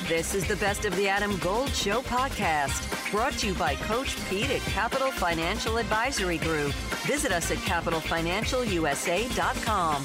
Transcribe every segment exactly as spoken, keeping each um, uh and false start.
This is the Best of the Adam Gold Show podcast, brought to you by Coach Pete at Capital Financial Advisory Group. Visit us at capital financial u s a dot com.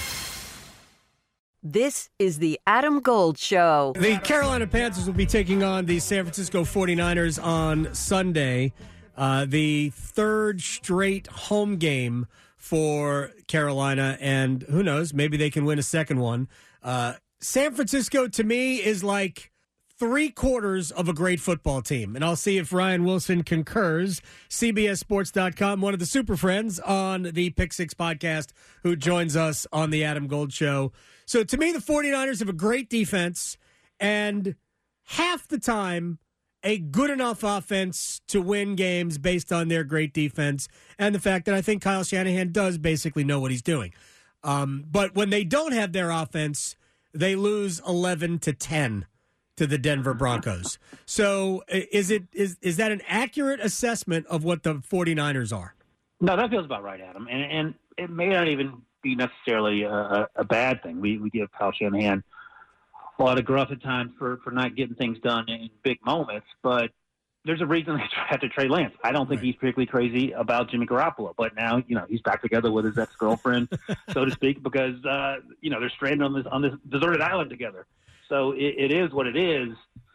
This is the Adam Gold Show. The Carolina Panthers will be taking on the San Francisco forty-niners on Sunday, uh, the third straight home game for Carolina, and who knows, maybe they can win a second one. Uh, San Francisco, to me, is like three quarters of a great football team, and I'll see if Ryan Wilson concurs. C B S Sports dot com, one of the super friends on the Pick Six podcast, who joins us on the Adam Gold Show. So to me, the forty-niners have a great defense, and half the time, a good enough offense to win games based on their great defense and the fact that I think Kyle Shanahan does basically know what he's doing. Um, but when they don't have their offense, they lose eleven to ten to the Denver Broncos. So is it is is that an accurate assessment of what the forty-niners are? No, that feels about right, Adam. And, and it may not even be necessarily a, a bad thing. We we give Kyle Shanahan a lot of gruff at times for, for not getting things done in big moments, but there's a reason they have to trade Lance. I don't think right. he's particularly crazy about Jimmy Garoppolo, but now, you know, he's back together with his ex-girlfriend, so to speak, because, uh, you know, they're stranded on this, on this deserted island together. So it, it is what it is.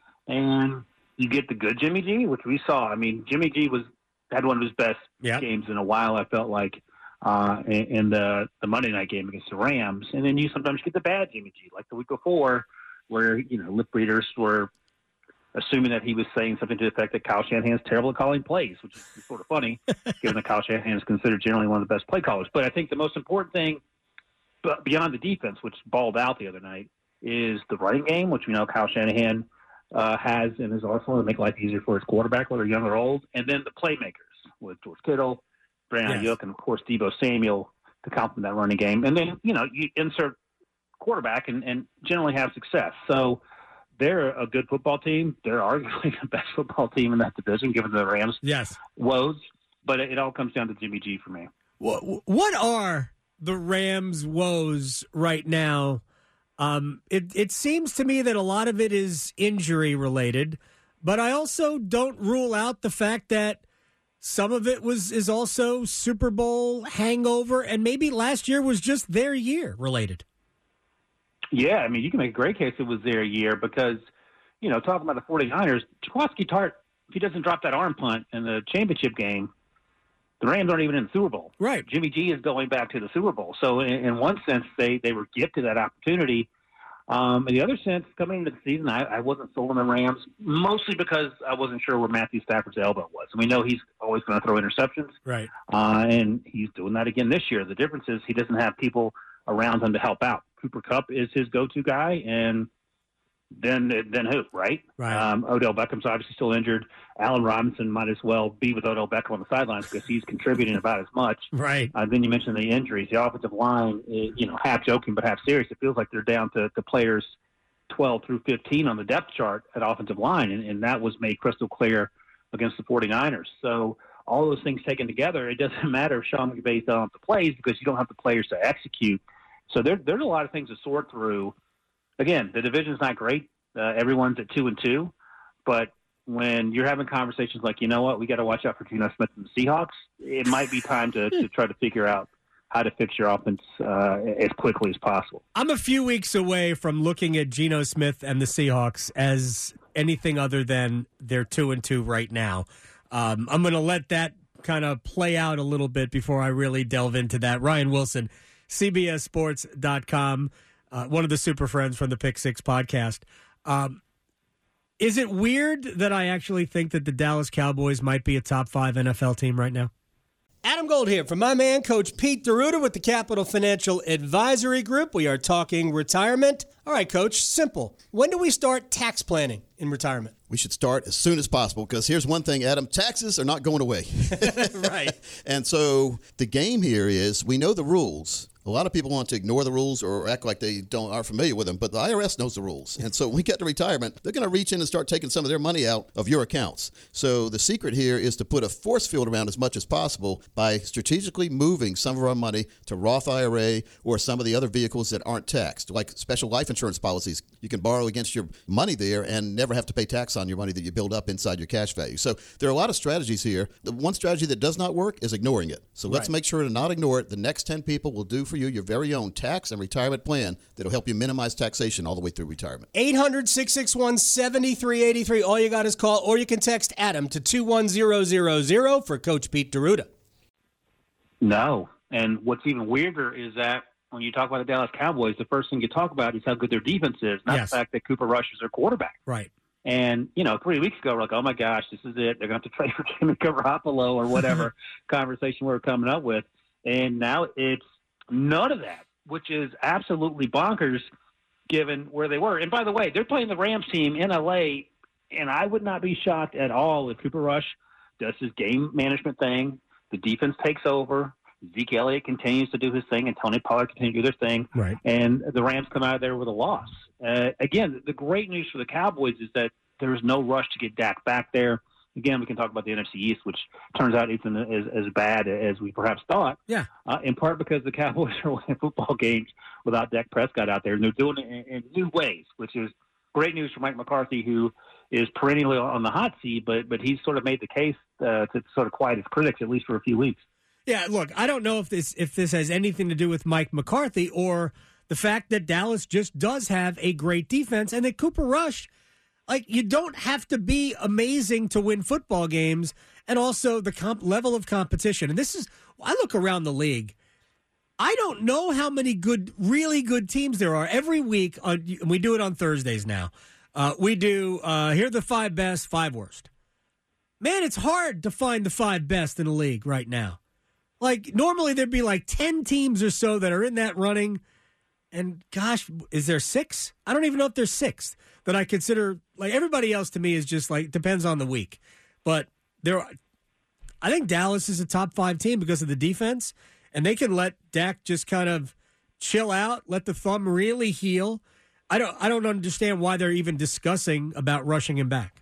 And you get the good Jimmy G, which we saw. I mean, Jimmy G was, had one of his best yep. games in a while, I felt like, uh, in, in the, the Monday night game against the Rams. And then you sometimes get the bad Jimmy G, like the week before, where, you know, lip readers were assuming that he was saying something to the effect that Kyle Shanahan's terrible at calling plays, which is sort of funny, given that Kyle Shanahan is considered generally one of the best play callers. But I think the most important thing, beyond the defense, which balled out the other night, is the running game, which we know Kyle Shanahan uh, has in his arsenal to make life easier for his quarterback, whether young or old, and then the playmakers with George Kittle, Brandon yes. Ayuk, and, of course, Deebo Samuel to complement that running game. And then, you know, you insert quarterback and, and generally have success. So they're a good football team. They're arguably the best football team in that division, given the Rams' yes. woes. But it, it all comes down to Jimmy G for me. What, what are the Rams' woes right now? Um, it, it seems to me that a lot of it is injury related, but I also don't rule out the fact that some of it was is also Super Bowl hangover, and maybe last year was just their year related. Yeah, I mean, you can make a great case it was their year because, you know, talking about the forty-niners, Jaquiski Tartt, if he doesn't drop that arm punt in the championship game, the Rams aren't even in the Super Bowl. Right. Jimmy G is going back to the Super Bowl. So in, in one sense, they, they were gifted that opportunity. Um, in the other sense, coming into the season, I, I wasn't sold on the Rams, mostly because I wasn't sure where Matthew Stafford's elbow was. And we know he's always going to throw interceptions. Right. Uh, and he's doing that again this year. The difference is he doesn't have people around him to help out. Cooper Kupp is his go-to guy, and then then who, right? Right. Um, Odell Beckham's obviously still injured. Allen Robinson might as well be with Odell Beckham on the sidelines because he's contributing about as much. Right. Uh, then you mentioned the injuries. The offensive line, is, you know, half joking but half serious. It feels like they're down to, to players twelve through fifteen on the depth chart at offensive line, and, and that was made crystal clear against the forty-niners. So all those things taken together, it doesn't matter if Sean McVay's done off the plays because you don't have the players to execute. So there, there's a lot of things to sort through. Again, the division's not great. Uh, everyone's at two and two, but when you're having conversations like, you know what, we got to watch out for Geno Smith and the Seahawks, it might be time to, to try to figure out how to fix your offense uh, as quickly as possible. I'm a few weeks away from looking at Geno Smith and the Seahawks as anything other than they're two and two right now. Um, I'm going to let that kind of play out a little bit before I really delve into that. Ryan Wilson, C B S Sports dot com, uh, one of the super friends from the Pick Six podcast. Um, is it weird that I actually think that the Dallas Cowboys might be a top five N F L team right now? Adam Gold here from my man, Coach Pete D'Arruda with the Capital Financial Advisory Group. We are talking retirement. All right, Coach, simple. When do we start tax planning in retirement? We should start as soon as possible because here's one thing, Adam, taxes are not going away. Right. And so the game here is we know the rules. A lot of people want to ignore the rules or act like they don't aren't familiar with them, but the I R S knows the rules. And so when we get to retirement, they're going to reach in and start taking some of their money out of your accounts. So the secret here is to put a force field around as much as possible by strategically moving some of our money to Roth I R A or some of the other vehicles that aren't taxed, like special life insurance policies. You can borrow against your money there and never have to pay tax on your money that you build up inside your cash value. So there are a lot of strategies here. The one strategy that does not work is ignoring it. So let's Right. make sure to not ignore it. The next ten people will do for you your very own tax and retirement plan that'll help you minimize taxation all the way through retirement. eight hundred, six six one, seven three eight three. All you got is call, or you can text Adam to two one zero zero zero for Coach Pete D'Arruda. No. And what's even weirder is that when you talk about the Dallas Cowboys, the first thing you talk about is how good their defense is, not Yes. the fact that Cooper Rush is their quarterback. Right. And, you know, three weeks ago, we're like, oh, my gosh, this is it. They're going to have to trade for Jimmy Garoppolo or whatever conversation we we're coming up with. And now it's none of that, which is absolutely bonkers given where they were. And, by the way, they're playing the Rams team in L A, and I would not be shocked at all if Cooper Rush does his game management thing, the defense takes over, Zeke Elliott continues to do his thing, and Tony Pollard continues to do their thing, Right. and the Rams come out of there with a loss. Uh, again, the great news for the Cowboys is that there is no rush to get Dak back there. Again, we can talk about the N F C East, which turns out isn't as, as bad as we perhaps thought, Yeah. uh, in part because the Cowboys are winning football games without Dak Prescott out there, and they're doing it in, in new ways, which is great news for Mike McCarthy, who is perennially on the hot seat, but but he's sort of made the case uh, to sort of quiet his critics, at least for a few weeks. Yeah, look, I don't know if this if this has anything to do with Mike McCarthy or the fact that Dallas just does have a great defense and that Cooper Rush, like, you don't have to be amazing to win football games, and also the comp level of competition. And this is, I look around the league, I don't know how many good, really good teams there are. Every week, on, we do it on Thursdays now. Uh, we do, uh, here are the five best, five worst. Man, it's hard to find the five best in the league right now. Like, normally there'd be like ten teams or so that are in that running. And gosh, is there six? I don't even know if there's six that I consider. Like, everybody else to me is just like, depends on the week. But there, are, I think Dallas is a top five team because of the defense. And they can let Dak just kind of chill out, let the thumb really heal. I don't, I don't understand why they're even discussing about rushing him back.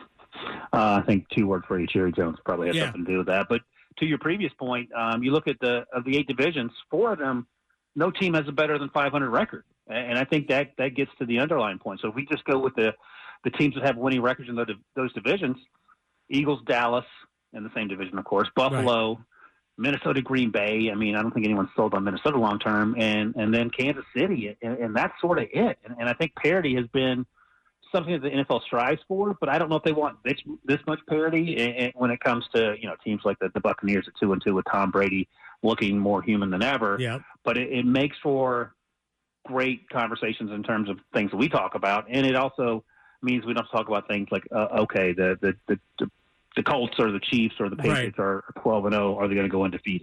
Uh, I think two words for you, Jerry Jones probably has Yeah. something to do with that. But to your previous point, um, you look at the of the eight divisions, four of them, no team has a better than five hundred record, and I think that that gets to the underlying point. So if we just go with the the teams that have winning records in those, those divisions, Eagles, Dallas, in the same division, of course, Buffalo, right. Minnesota, Green Bay. I mean, I don't think anyone's sold on Minnesota long term, and and then Kansas City, and, and that's sort of it. And, and I think parity has been something that the N F L strives for, but I don't know if they want this, this much parity and, and when it comes to, you know, teams like the, the Buccaneers at two and two with Tom Brady looking more human than ever. Yeah. But it, it makes for great conversations in terms of things that we talk about, and it also means we don't talk about things like, uh, okay, the the, the the the Colts or the Chiefs or the Patriots right. are twelve and oh. Are they going to go undefeated?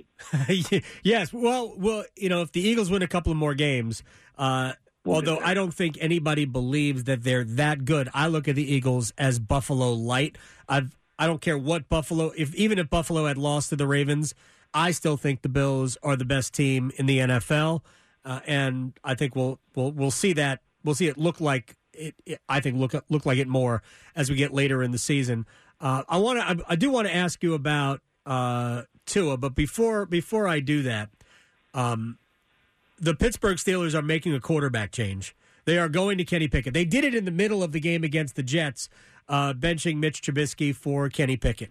Yes. Well, well, you know, if the Eagles win a couple of more games. Uh, Although I don't think anybody believes that they're that good. I look at the Eagles as Buffalo light. I've, I don't care what Buffalo, if even if Buffalo had lost to the Ravens, I still think the Bills are the best team in the N F L. Uh, and I think we'll, we'll, we'll see that. We'll see it look like it, it I think look, look like it more as we get later in the season. Uh, I want to, I, I do want to ask you about uh, Tua, but before, before I do that, um, the Pittsburgh Steelers are making a quarterback change. They are going to Kenny Pickett. They did it in the middle of the game against the Jets, uh, benching Mitch Trubisky for Kenny Pickett.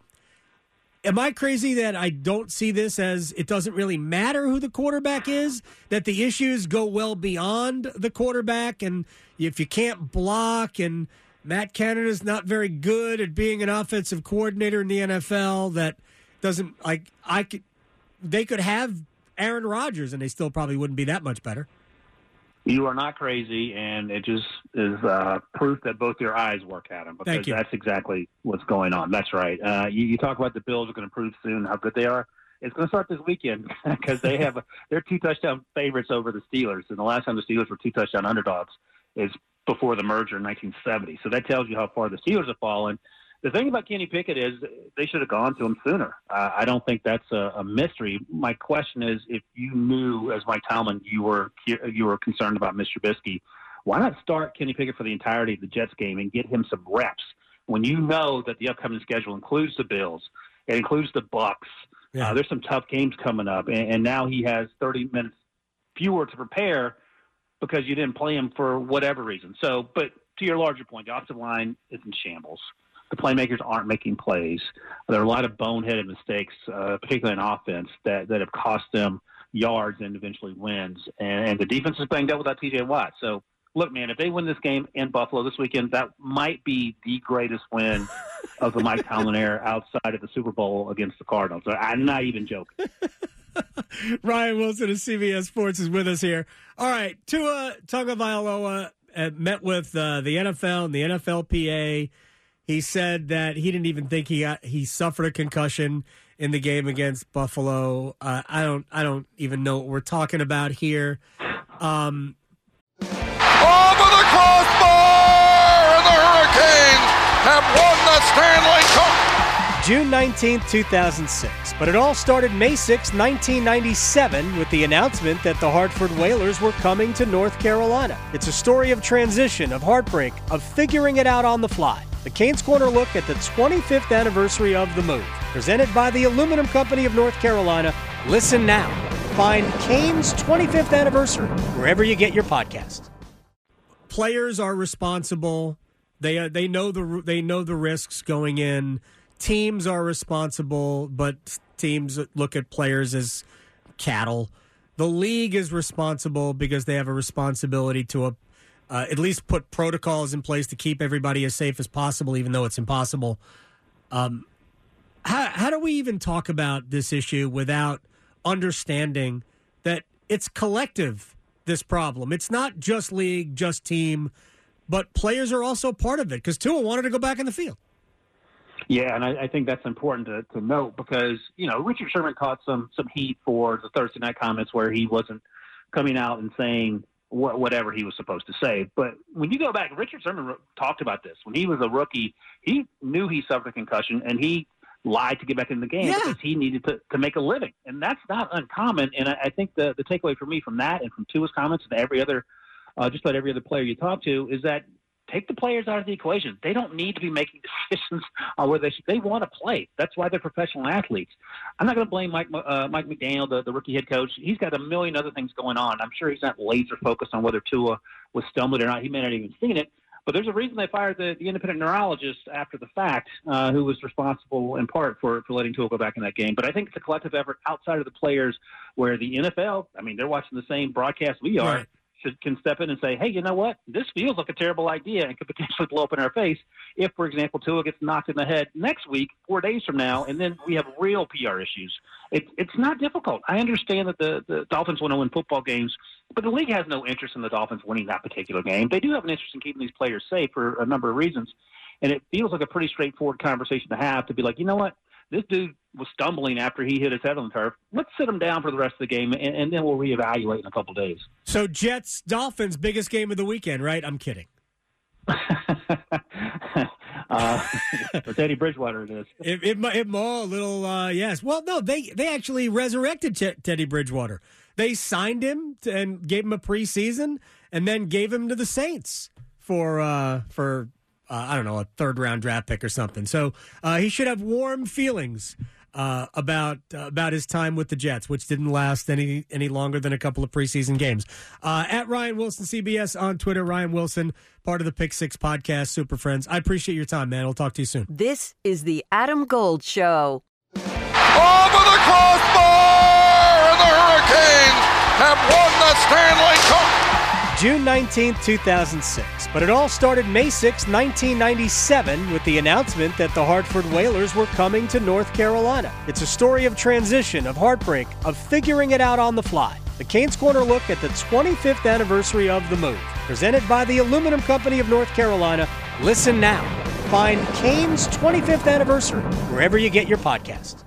Am I crazy that I don't see this as it doesn't really matter who the quarterback is, that the issues go well beyond the quarterback, and if you can't block, and Matt Canada's not very good at being an offensive coordinator in the N F L, that doesn't, like, I could, they could have Aaron Rodgers, and they still probably wouldn't be that much better. You are not crazy, and it just is uh, proof that both your eyes work, Adam, because Thank you. That's exactly what's going on. That's right. Uh, you, you talk about the Bills are going to prove soon how good they are. It's going to start this weekend because they have a, they're two touchdown favorites over the Steelers, and the last time the Steelers were two touchdown underdogs is before the merger in nineteen seventy. So that tells you how far the Steelers have fallen. The thing about Kenny Pickett is they should have gone to him sooner. Uh, I don't think that's a, a mystery. My question is, if you knew, as Mike Tomlin, you were you were concerned about Mister Trubisky, why not start Kenny Pickett for the entirety of the Jets game and get him some reps when you know that the upcoming schedule includes the Bills, it includes the Bucks. Yeah. Uh, there's some tough games coming up, and, and now he has thirty minutes fewer to prepare because you didn't play him for whatever reason. So, but to your larger point, the offensive line is in shambles. The playmakers aren't making plays. There are a lot of boneheaded mistakes, uh, particularly in offense, that, that have cost them yards and eventually wins. And, and the defense is banged up without T J Watt. So, look, man, if they win this game in Buffalo this weekend, that might be the greatest win of the Mike Tomlin era outside of the Super Bowl against the Cardinals. I'm not even joking. Ryan Wilson of C B S Sports is with us here. All right, Tua Tagovailoa uh, met with uh, the N F L and the N F L P A. He said that he didn't even think he got, he suffered a concussion in the game against Buffalo. Uh, I don't I don't even know what we're talking about here. Um, Over the crossbar, and the Hurricanes have won the Stanley Cup. June nineteenth, two thousand six. But it all started May sixth, nineteen ninety-seven, with the announcement that the Hartford Whalers were coming to North Carolina. It's a story of transition, of heartbreak, of figuring it out on the fly. The Canes Corner look at the twenty-fifth anniversary of the move. Presented by the Aluminum Company of North Carolina. Listen now. Find Canes' twenty-fifth anniversary wherever you get your podcast. Players are responsible. They uh, they know the they know the risks going in. Teams are responsible, but teams look at players as cattle. The league is responsible because they have a responsibility to a, uh, at least put protocols in place to keep everybody as safe as possible, even though it's impossible. Um, how, how do we even talk about this issue without understanding that it's collective, this problem? It's not just league, just team, but players are also part of it because Tua wanted to go back in the field. Yeah, and I, I think that's important to, to note because, you know, Richard Sherman caught some some heat for the Thursday night comments where he wasn't coming out and saying wh- whatever he was supposed to say. But when you go back, Richard Sherman talked about this. When he was a rookie, he knew he suffered a concussion, and he lied to get back in the game yeah. because he needed to, to make a living. And that's not uncommon. And I, I think the, the takeaway for me from that and from Tua's comments and every other, uh, just about every other player you talk to is that take the players out of the equation. They don't need to be making decisions on where they should. They want to play. That's why they're professional athletes. I'm not going to blame Mike uh, Mike McDaniel, the, the rookie head coach. He's got a million other things going on. I'm sure he's not laser focused on whether Tua was stumbling or not. He may not even seen it. But there's a reason they fired the, the independent neurologist after the fact, uh, who was responsible in part for, for letting Tua go back in that game. But I think it's a collective effort outside of the players where the N F L, I mean, they're watching the same broadcast we are. Right. Should, can step in and say, hey, you know what? This feels like a terrible idea and could potentially blow up in our face if, for example, Tua gets knocked in the head next week, four days from now, and then we have real P R issues. It, it's not difficult. I understand that the, the Dolphins want to win football games, but the league has no interest in the Dolphins winning that particular game. They do have an interest in keeping these players safe for a number of reasons, and it feels like a pretty straightforward conversation to have to be like, you know what? This dude was stumbling after he hit his head on the turf. Let's sit him down for the rest of the game, and, and then we'll reevaluate in a couple days. So Jets, Dolphins, biggest game of the weekend, right? I'm kidding. uh, for Teddy Bridgewater, it is. It, it, it more a little, uh, yes. Well, no, they, they actually resurrected Ch- Teddy Bridgewater. They signed him to, and gave him a preseason, and then gave him to the Saints for uh, for. Uh, I don't know, a third-round draft pick or something. So uh, he should have warm feelings uh, about uh, about his time with the Jets, which didn't last any any longer than a couple of preseason games. Uh, at Ryan Wilson, C B S on Twitter, Ryan Wilson, part of the Pick Six podcast, Super Friends. I appreciate your time, man. We'll talk to you soon. This is the Adam Gold Show. Over the crossbar, and the Hurricanes have won the Stanley Cup. June nineteenth, two thousand six. But it all started May sixth, nineteen ninety-seven, with the announcement that the Hartford Whalers were coming to North Carolina. It's a story of transition, of heartbreak, of figuring it out on the fly. The Canes Corner look at the twenty-fifth anniversary of the move. Presented by the Aluminum Company of North Carolina. Listen now. Find Canes' twenty-fifth anniversary wherever you get your podcast.